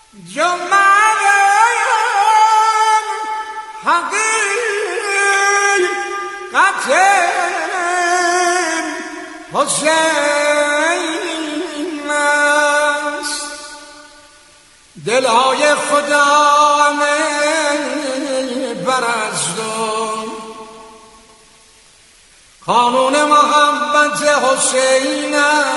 حسین است دلهای خدا برزدون قانون محبت حسین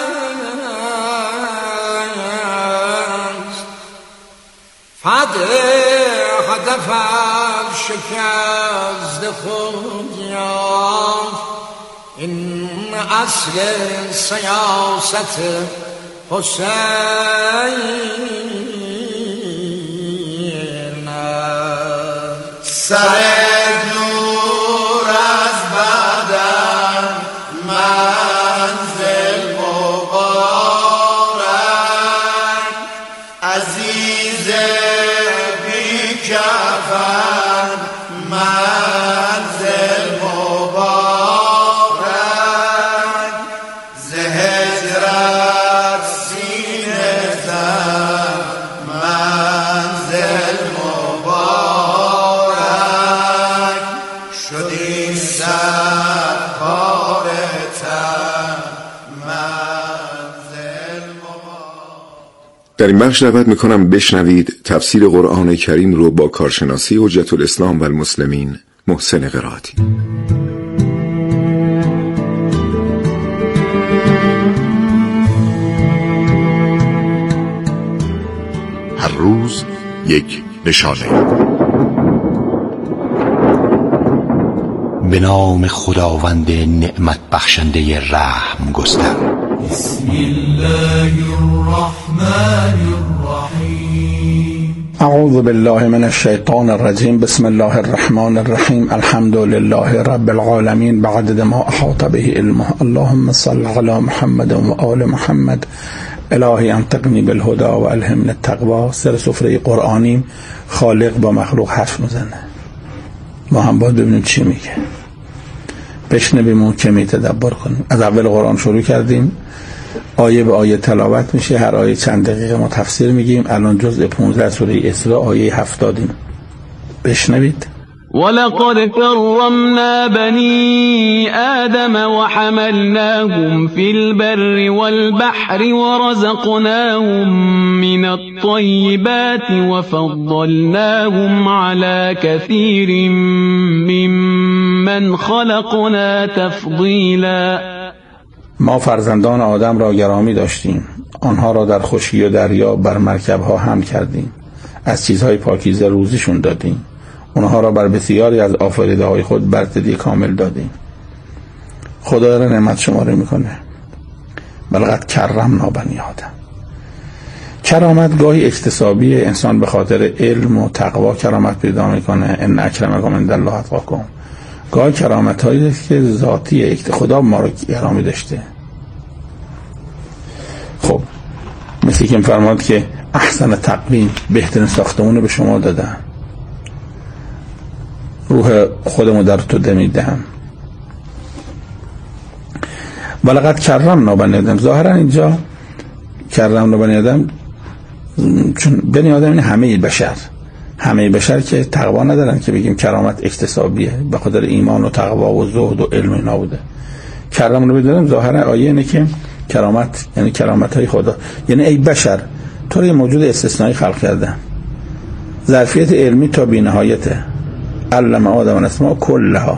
است فده هدف شکست خود یافت این اصل سیاست حسین است سر نور از بدن منزل مبارک عزیز بی کفن منزل مبارک ز هجرت سینه زن منزل مبارک شد این سر کار تن منزل مبارک. در این بخش دعوت میکنم بشنوید تفسیر قرآن کریم رو با کارشناسی حجت الاسلام و المسلمین محسن قرائتی. هر روز یک نشانه. به نام خداوند نعمت بخشنده رحم گستر. بسم الله الرحمن الرحیم. اعوذ بالله من الشیطان الرجیم. بسم الله الرحمن الرحیم. الحمد لله رب العالمین بعدد ما احاط به علمه. اللهم صل علی محمد و آل محمد. الهی انطقنی بالهدى و الهمنی التقوی. سر سفره قرآنیم. خالق با مخلوق حرف میزنه، ما هم باید ببینیم چی میگه، بشنویم و کمی تدبر کنیم. از اول قرآن شروع کردیم، آیه به آیه تلاوت میشه، هر آیه چند دقیقه ما تفسیر میگیم. الان جزء 15 سوره اسراء آیه 70 بشنوید. ولقد كرمنا بني آدم وحملناهم في البر والبحر ورزقناهم من الطيبات وفضلناهم على كثير ممن خلقنا تفضيلا. ما فرزندان آدم را گرامی داشتیم، آنها را در خشکی و دریا بر مرکبها حمل کردیم، از چیزهای پاکیزه روزیشون دادیم، اونها را بر بسیاری از آفریده های خود برتری کامل دادیم. خدا داره نعمت شماره میکنه. ولقد کرمنا بنی آدم. کرامت گاهی اکتسابی، انسان به خاطر علم و تقوا کرامت پیدا میکنه. ان اکرمکم عند الله اتقاکم. گاهی کرامت هایی که ذاتی، خدا ما رو گرامی داشته. خب مثل که فرمود که احسن تقویم، بهترین ساختمون به شما دادم، روح خودمو در تو دمیدم. ولقد کرمنا بنی آدم. ظاهرا اینجا کرمنا بنی آدم، چون بنی آدم این همه بشر که تقوا ندارن که بگیم کرامت اکتسابیه، به خاطر ایمان و تقوا و زهد و علم اینا بوده. کرم رو بدونم ظاهرا آیه اینه که کرامت یعنی کرامت های خدا، یعنی ای بشر تو رو یه موجود استثنایی خلق کردم، ظرفیت علمی تا بی‌نهایته. علم آدم الاسماء کلها.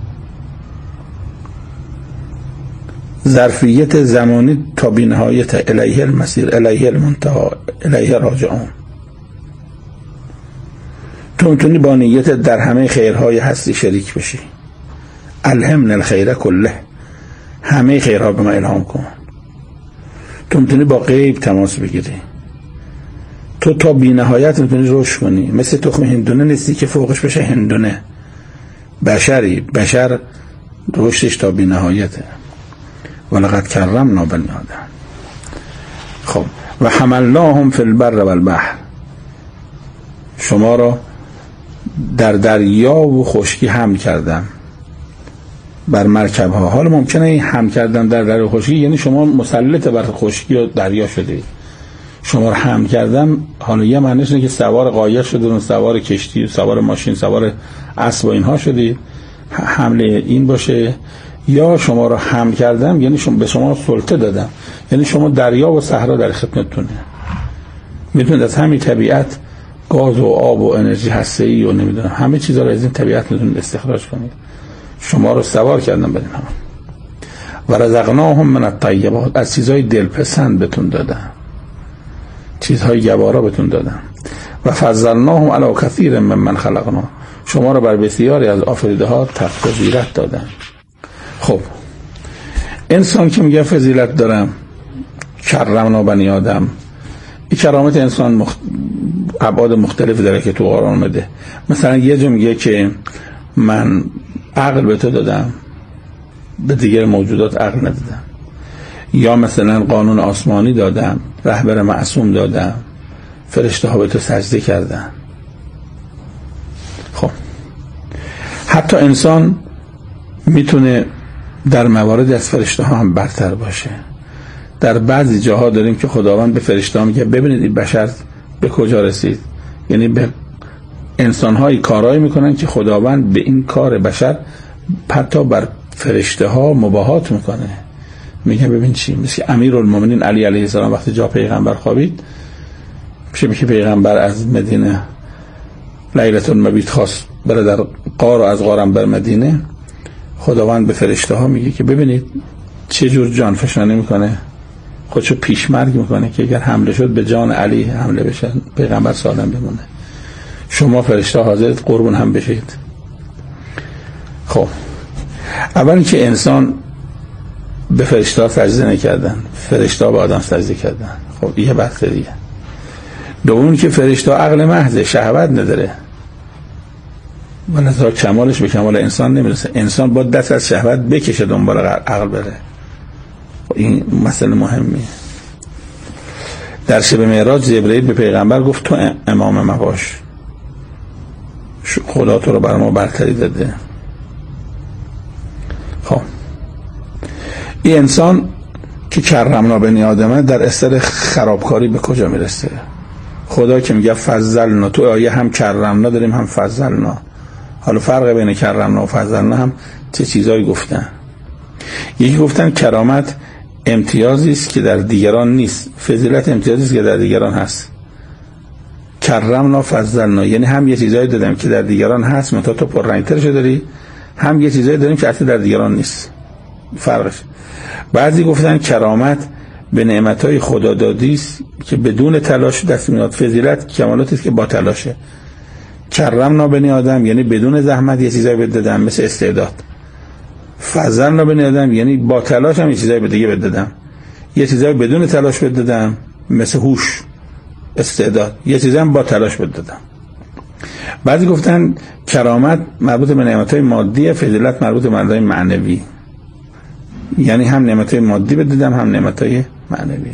ظرفیت زمانی تا بی‌نهایت. الیه المسیر الیه المنتهی الیه راجعون. تو میتونی با نیت در همه خیرهای هستی شریک بشی. الهمنا الخیر کله. همه خیرها به ما الهام کن. تو میتونی با غیب تماس بگیری. تو تا بی‌نهایت میتونی رشد کنی. مثل تخم هندونه نیستی که فوقش بشه هندونه. بشر رشدش تا بی‌نهایته. ولقد کرمنا بنی آدم. خب و حملناهم فی البر والبحر. شما را در دریا و خشکی حمل کردم، بر مرکب ها. حالا ممکنه این حمل کردن در دریا و خشکی یعنی شما مسلط بر خشکی و دریا شدید، شما رو حمل کردم، حالا یه معنیش اینه که سوار قایق شدید، سوار کشتی، سوار ماشین، سوار اسب و اینها شدید، حمل این باشه. یا شما رو حمل کردم یعنی به شما سلطه دادم، یعنی شما دریا و صحرا در خدمتتونه، میتونید از همین طبیعت گاز و آب و انرژی هسته‌ای و نمیدونم همه چیزا رو از این طبیعت میتونید استخراج کنید. شما رو سوار کردم بدین هم. و رزقناهم من الطیبات، از چیزهای دلپسند بهتون دادم، چیزهای گوارا بهتون دادم. و فضلناهم علی کثیر ممن خلقنا، شما رو بر بسیاری از آفریده ها تفضیلت دادم. خب انسان که میگه فضیلت دارم، کرمنا بنی آدم، این کرامت انسان ابعاد مختلفی داره که تو قرآن اومده. مثلا یه جا میگه که من عقل به تو دادم، به دیگر موجودات عقل ندادم. یا مثلا قانون آسمانی دادم، رهبر معصوم دادم، فرشته ها به تو سجده کردن. خب حتی انسان میتونه در موارد از فرشته ها هم برتر باشه. در بعضی جاها داریم که خداوند به فرشته ها میگه ببینید این بشر به کجا رسید، یعنی به انسان های کارایی میکنن که خداوند به این کار بشر حتی بر فرشته ها مباهات میکنه. میگه ببین چی، مثل امیرالمومنین علی علیه السلام وقتی جا پیغمبر خوابید، میگه که پیغمبر از مدینه لیلة المبیت خواست بره در غار و از غارم بر مدینه، خداوند به فرشته ها میگه که ببینید چه جور جان فشانی میکنه، خودشو پیشمرگ میکنه که اگر حمله شد به جان علی حمله بشه، پیغمبر سالم بمونه. شما فرشته حاضرت قربون هم بشید. خب اولی که انسان به فرشته ها سجده نکردن، فرشته ها به آدم سجده کردن. خب یه بحث دیگه. دوم که فرشته ها عقل محض، شهوت نداره و نظر کمالش به کمال انسان نمیرسه. انسان با دست از شهوت بکشه دنبال عقل بره. این مسئله مهمیه. در شب معراج جبرئیل به پیغمبر گفت تو امام ما باش، خدا تو رو بر ما برتری داده. خب این انسان که کرمنا بنی آدمه در اثر خرابکاری به کجا میرسه؟ خدا که میگه فضلنا، تو آیه هم کرمنا داریم هم فضلنا. حالا فرق بین کرمنا و فضلنا هم چه چیزایی گفتن؟ یکی گفتن کرامت امتیازی است که در دیگران نیست، فضیلت امتیازی است که در دیگران هست. کرمنا فضلنا یعنی هم یه چیزایی دادم که در دیگران هست منتها تو پررنگ‌ترش داری، هم یه چیزایی داریم که اصلا در دیگران نیست. فرقش. بعضی گفتن کرامت به نعمتهای خدادادی است که بدون تلاش دست میاد. فضیلت کمالاتی است که با تلاشه. کرمنا بنی آدم یعنی بدون زحمت یه چیزایی بهت دادم مثل استعداد. فضلنا بنی آدم یعنی با تلاش هم یه چیزایی به دیگه بهت دادم. یه چیزایی بدون تلاش بهت دادم مثل هوش، استعداد. یه چیزایی هم با تلاش بهت دادم. بعضی گفتن کرامت مربوط به نعمتهای مادی، فضیلت مربوط به نعمتهای معنوی. یعنی هم نعمتهای مادی بهت دادم هم نعمتهای معنوی.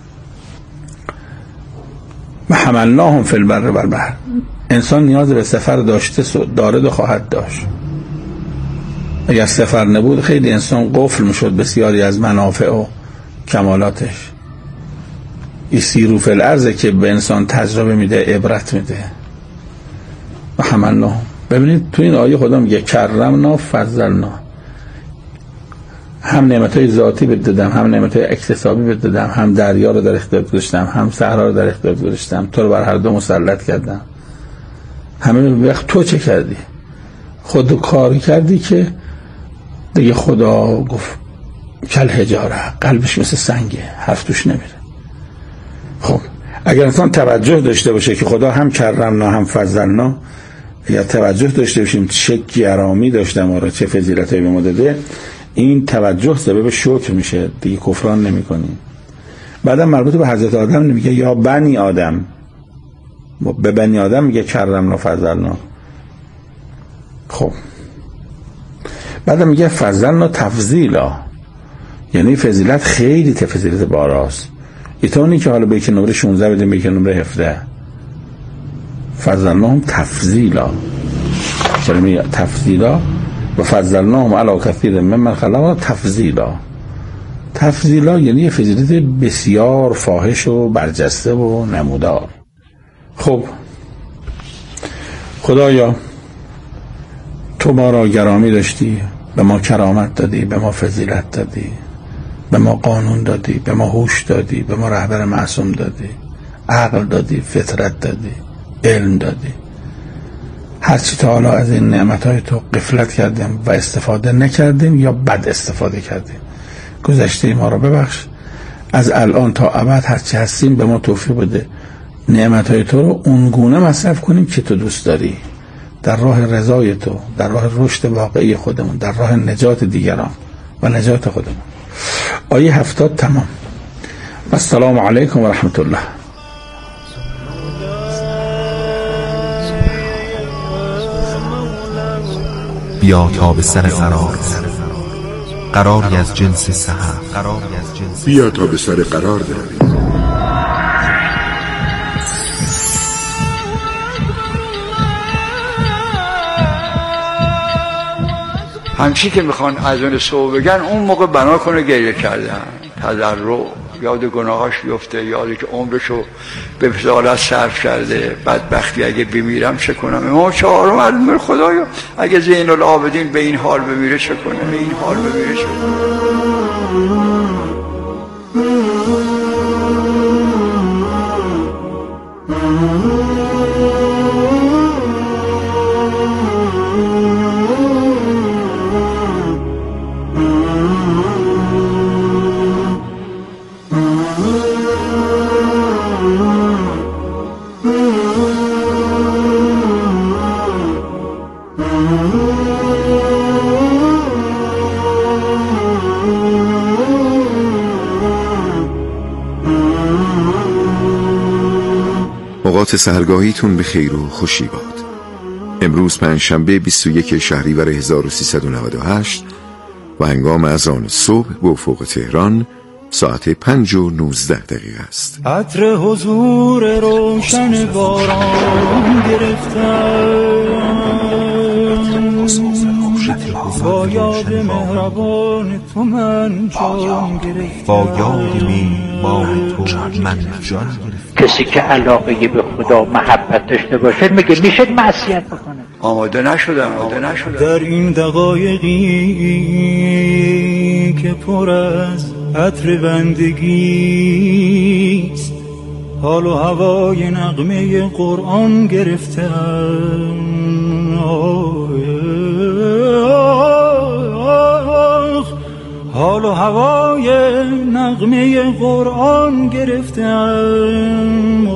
و حملناهم فی البر و البحر، انسان نیاز به سفر داشته، دارد و خواهد داشت. اگر سفر نبود خیلی انسان قفل میشد بسیاری از منافع و کمالاتش. این سیرو فی الارض که به انسان تجربه میده، عبرت میده. و حملناهم، ببینید تو این آیه خدا میگه کرمنا فضلنا، هم نعمتهای ذاتی بهت دادم، هم نعمتهای اکتسابی بهت دادم، هم دریا رو در اختیارت گذاشتم، هم صحرا رو در اختیارت گذاشتم، تو رو بر هر دو مسلط کردم. همه وقت تو چه کردی؟ خود کاری کردی که دیگه خدا گفت کل حجاره، قلبش مثل سنگه، حرف توش نمیره. خب اگر انسان توجه داشته باشه که خدا هم کرمنا هم فضلنا، یا توجه داشته باشیم چه گرامی داشته ما رو، چه فضیلتایی به ما داده، این توجه سبب شکر میشه، دیگه کفران نمی کنیم. بعدم مربوط به حضرت آدم نمیگه یا بنی آدم، به بنی آدم میگه کرمنا فضلنا. خب بعدم میگه فضلنا تفضیلا، یعنی فضیلت خیلی فضیلت باراست. ایتونی که حالا به یک نمره 16 بدیم به یک نمره 17. فضلناهم تفضیلا، چرا میگه تفضیلا؟ و فضلناهم علی کثیر ممن خلقنا تفضیلا. تفضیلا یعنی یه فضیلت بسیار فاحش و برجسته و نمودار. خب خدایا تو ما را گرامی داشتی، به ما کرامت دادی، به ما فضیلت دادی، به ما قانون دادی، به ما هوش دادی، به ما رهبر معصوم دادی، عقل دادی، فطرت دادی، علم دادی. هرچی تا حالا از این نعمتهای تو غفلت کردیم و استفاده نکردیم یا بد استفاده کردیم، گذشته ما را ببخش. از الان تا ابد هرچی هستیم به ما توفیق بده نعمتهای تو رو اونگونه مصرف کنیم که تو دوست داری، در راه رضای تو، در راه رشد واقعی خودمون، در راه نجات دیگران و نجات خودمون. آیه 70 تمام. السلام علیکم و رحمت الله. بیا تا به سر قراری از جنس سحر، بیا تا به سر قرار برویم. همچی که میخوان از اون صبح بگن اون موقع بنا کنه گریه کردن، تضرع، یاد گناهاش بیفته، یادی که عمرشو به فضالت صرف کرده، بدبختی اگه بمیرم چه کنم. امام چهارم علم خدایا اگه زین العابدین به این حال بمیره چه کنه، به این حال بمیره چه کنه. اوقات سحرگاهیتون به خیر و خوشی باد. امروز پنجشنبه 21 شهریور 1398 و هنگام اذان صبح به افق تهران ساعت 5:19 است. عطر حضور روشن باران گرفتم، با یاد مهربان تو من جان گرفتم، با یاد میهمان تو من جان گرفتم. کسی که علاقه به خدا محبت داشته باشه میگه میشه معصیت بکنه. آماده نشدم. در این دقایقی که پر از عطر بندگیست، حال و هوای نغمه قرآن گرفتم، حال و هوای نغمه قرآن گرفتم.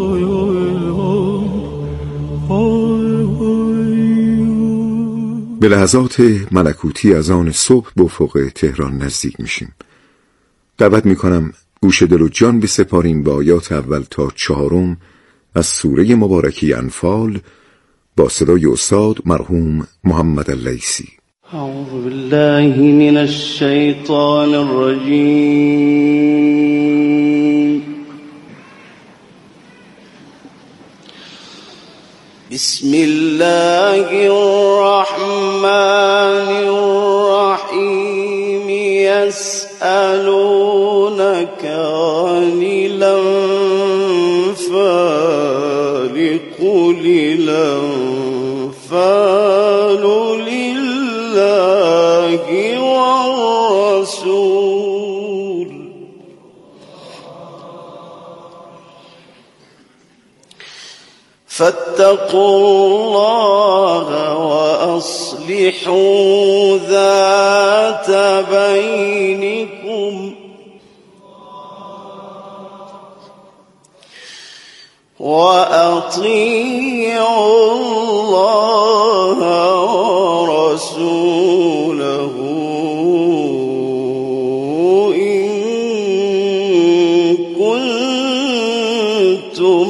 به لحظات ملکوتی از آن صبح به افق تهران نزدیک میشیم. دعوت میکنم گوش دل و جان بسپاریم به آیات اول تا 4 از سوره مبارکه انفال با صدای استاد مرحوم محمد اللیثی. اعوذ بالله من الشیطان الرجیم. بسم الله الرحمن الرحیم. يسألونك عن الأنفال قل الأنفال لله والرسول فاتقوا الله وأصلحوا ذات بينكم وأطيعوا الله ورسوله إن كنتم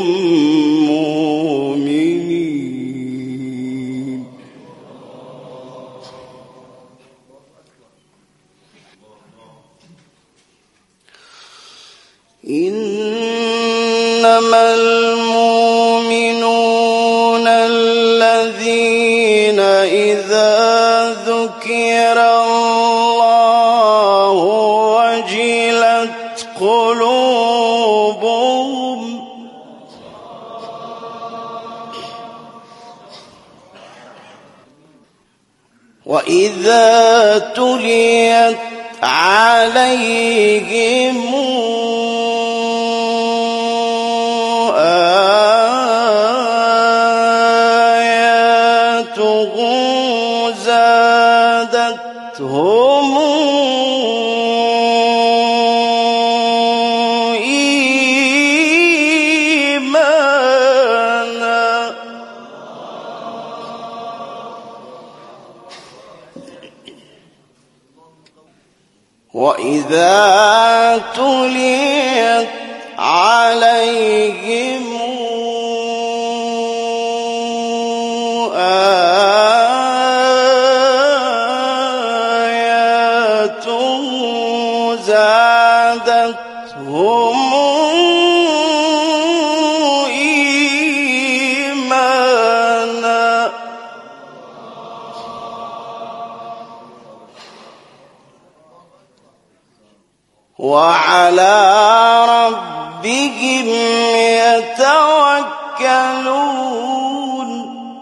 مؤمنين. إنما المؤمنون الذين إذا ذكر الله وجلت وإذا تليت عليهم آياته زادتهم إيمانا وإذا تليت عليهم آياته زادتهم إيمانا وعلى ربهم يتوكلون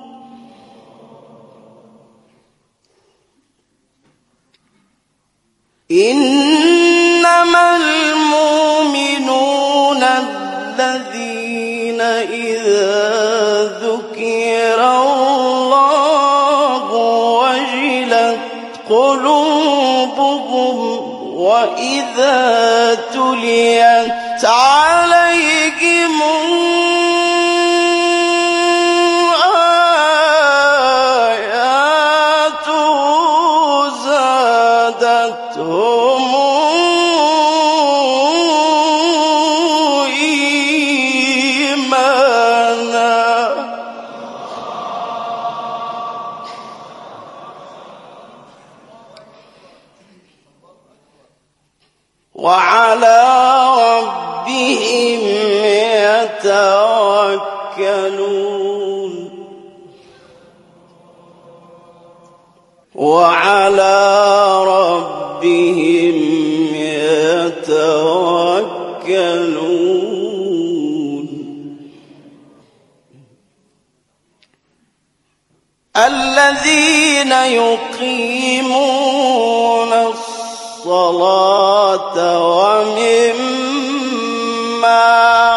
إنما المؤمنون الذين إذا ذكر الله وجلت قلوبهم وإذا تليت عليهم آياته زادتهم إيمانا وعلى ربهم يتوكلون وعلى ربهم يتوكلون الذين يقيمون الصلاة ومما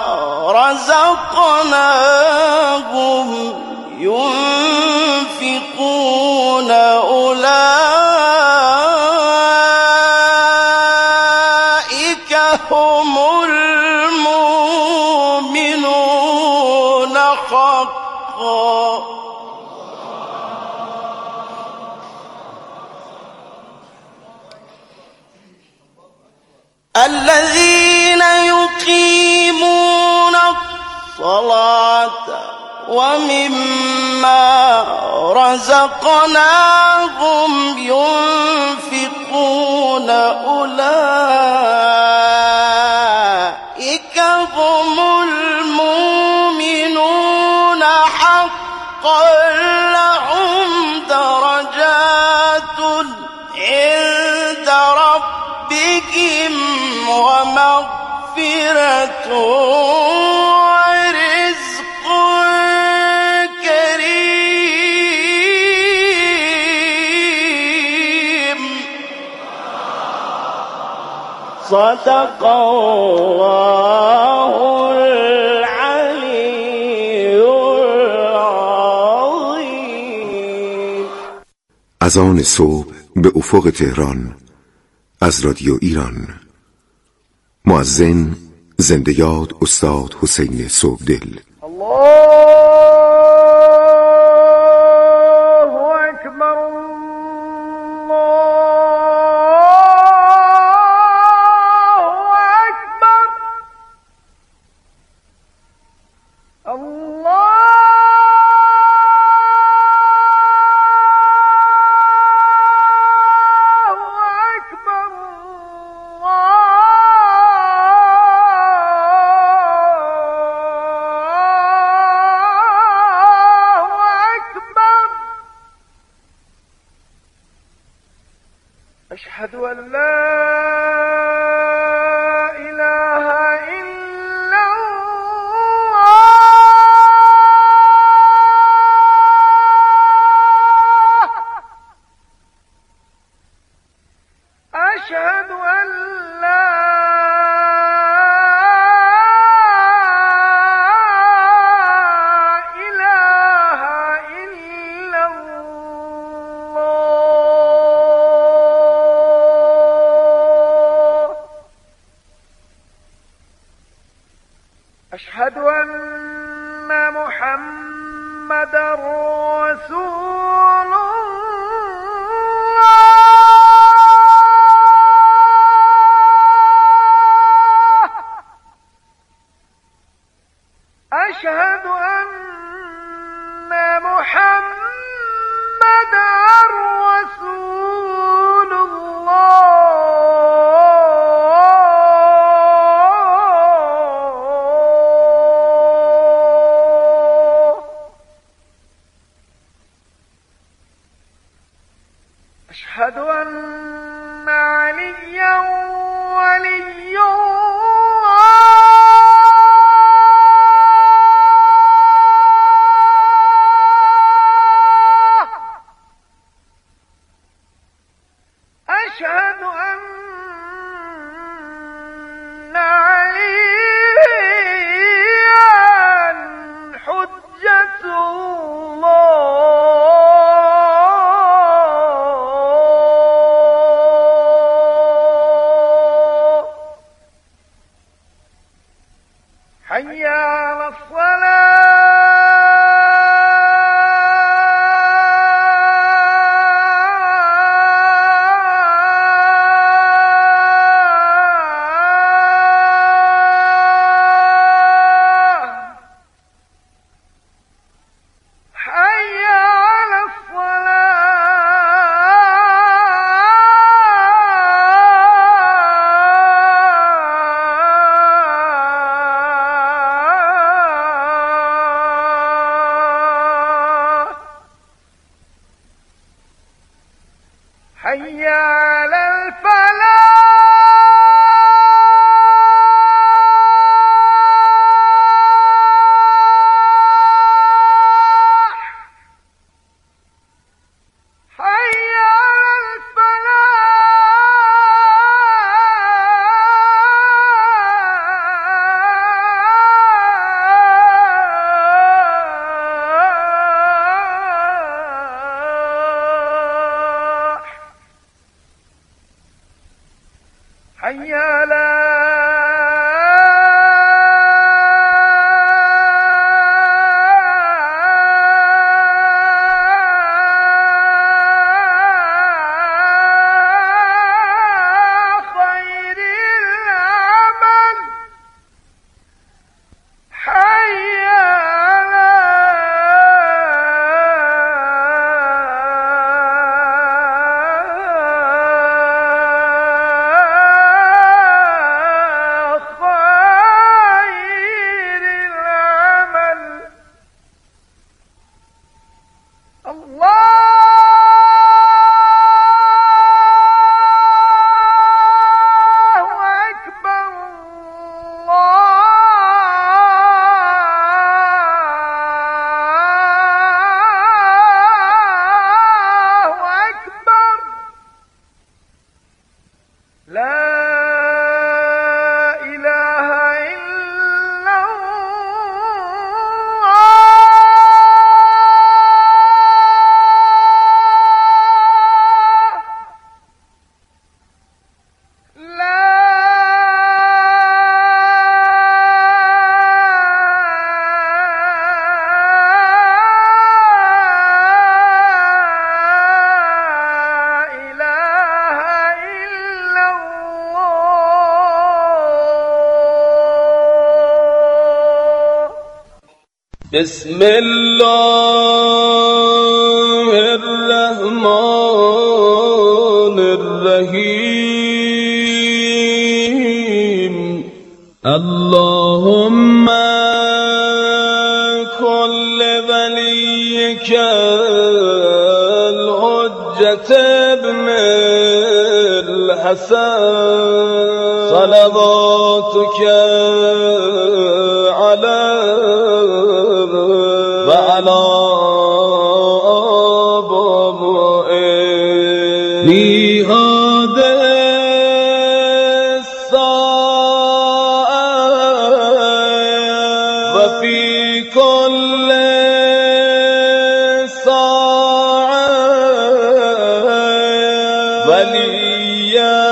رزقناهم ينفقون أولئك هم المؤمنون حقا الذين يقيمون الصلاة ومما رزقناهم ينفقون أولئك هم المؤمنون حقا لهم درجات عند ربهم ومغفرة ورزق كريم صدق الله العلي العظيم. اذان صبح به افق تهران از رادیو ایران. مؤذن زنده یاد استاد حسین صبحدل. أشهد أن لا إله إلا الله رسول أشهد أن محمدا رسول الله أشهد أن عليا ولي أشهد أن عليا حجة الله حي على الصلاة حي على الفلاح حي على حي على خير العمل حي على بسم الله الرحمن الرحيم اللهم كل وليك الحجة ابن الحسن صلواتك وعلى آبائه في هذه الساعة وفي كل ساعة وليا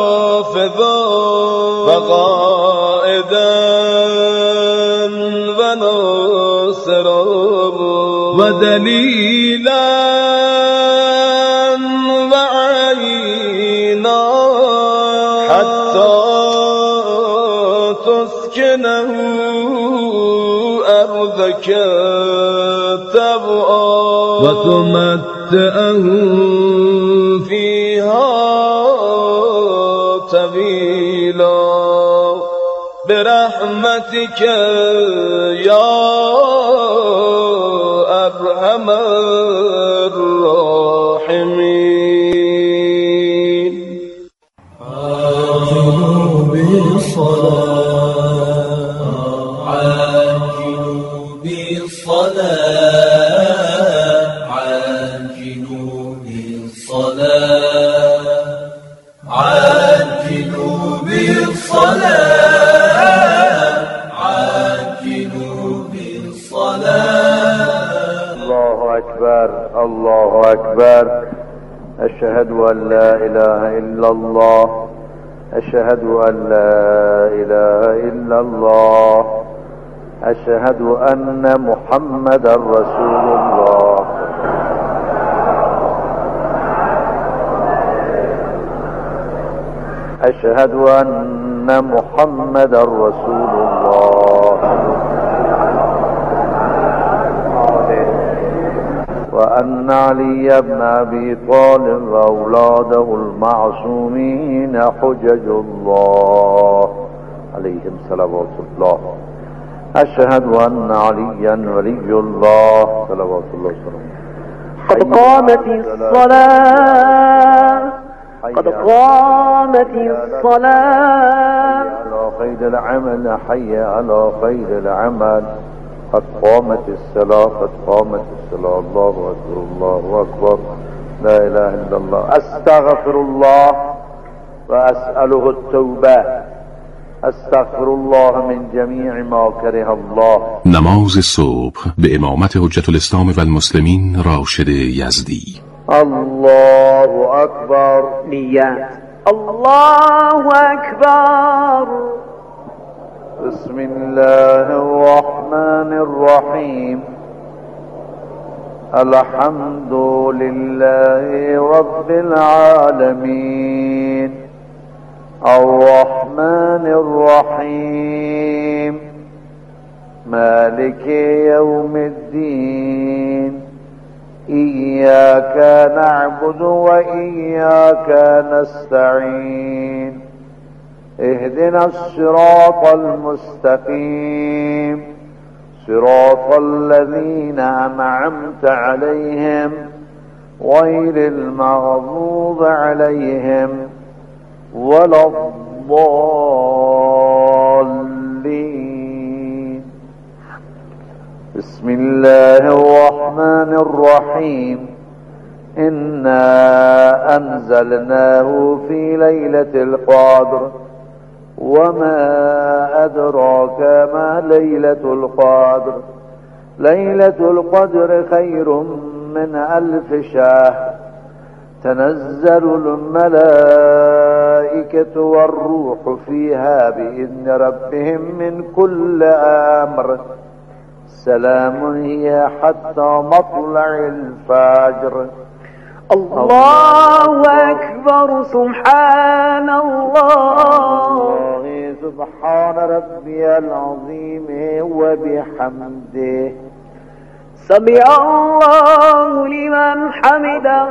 وحافظا وقائدا ناصرا ودليلا وعينا حتى تسكنه أرضك طوعا وتمتعه فيها طويلا برحمتك يا أرحم الراحمين. عاجلوا بالصلاة عاجلوا بالصلاة عاجلوا بالصلاة عاجلوا بالصلاة عاجلوا بالصلاة. الله أكبر الله أكبر. أشهد أن لا إله إلا الله أشهد أن لا إله إلا الله أشهد أن محمدا رسول الله. أشهد أن محمدا رسول الله وأن علي بن أبي طالب وأولاده المعصومين حجج الله عليهم صلوات الله. أشهد أن عليا ولي الله صلوات الله وسلامه. قد قامت الصلاة قد قامت الصلاة. على خير العمل حي على خير العمل. قد قامت الصلاة قد قامت الصلاة. الله أكبر الله أكبر. لا إله إلا الله. أستغفر الله وأسأله التوبة. أستغفر الله من جميع ما كره الله. نماز صبح به امامت حجت الاسلام و المسلمین راشد یزدی. الله أكبر. نیت. الله أكبر. بسم الله الرحمن الرحيم. الحمد لله رب العالمين الرحمن الرحيم مالك يوم الدين. إياك نعبد وإياك نستعين. اهدنا الصراط المستقيم صراط الذين أنعمت عليهم غير المغضوب عليهم ولا الضالين. بسم الله الرحمن الرحيم. إنا أنزلناه في ليلة القدر وما أدراك ما ليلة القدر. ليلة القدر خير من 1000 شهر. تنزل الملائكة والروح فيها بإذن ربهم من كل أمر. سلام هي حتى مطلع الفجر. الله أكبر. سبحان الله. سبحان ربي العظيم وبحمده. سمع الله لمن حمده.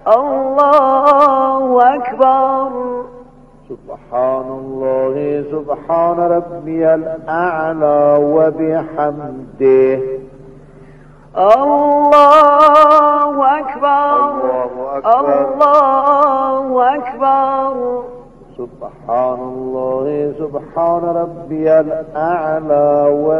الله أكبر. سبحان الله سبحان ربي الأعلى وبحمده. الله أكبر. الله أكبر. سبحان الله سبحان ربي الأعلى